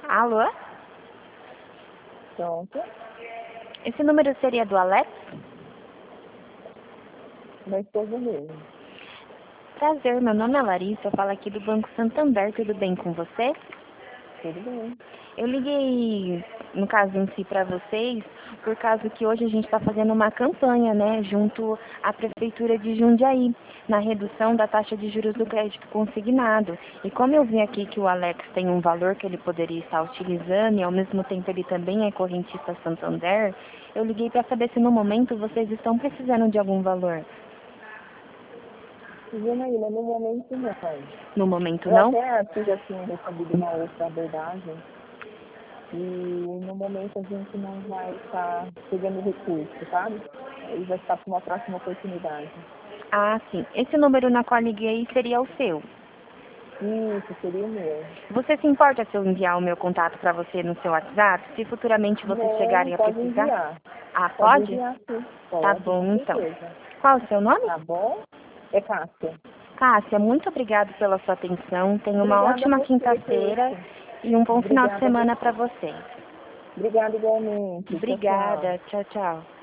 Alô? Pronto. Esse número seria do Alex? Da esposa mesmo. Prazer, meu nome é Larissa, eu falo aqui do Banco Santander, tudo bem com você? Tudo bem. Eu liguei, no caso em si, para vocês, por causa que hoje a gente está fazendo uma campanha, né, junto à Prefeitura de Jundiaí, na redução da taxa de juros do crédito consignado. E como eu vi aqui que o Alex tem um valor que ele poderia estar utilizando e ao mesmo tempo ele também é correntista Santander, eu liguei para saber se no momento vocês estão precisando de algum valor. Janaína, no momento não. No momento Eu não? até tive assim, recebido uma outra abordagem e no momento a gente não vai estar pegando recurso, sabe? Ele vai estar para uma próxima oportunidade. Ah, sim. Esse número na qual liguei seria o seu. Isso, seria o meu. Você se importa se eu enviar o meu contato para você no seu WhatsApp, se futuramente vocês Não, chegarem a pode precisar? enviar. Ah, Pode pode? enviar sim. Tá Pode, com bom, então. certeza. Qual o seu nome? Tá bom? É Cássia. Cássia, muito obrigada pela sua atenção. Tenha uma Obrigada a ótima você por quinta-feira isso. e um bom final de Obrigada a semana você. para você. Obrigada igualmente. Tchau, tchau. Obrigada. Tchau, tchau.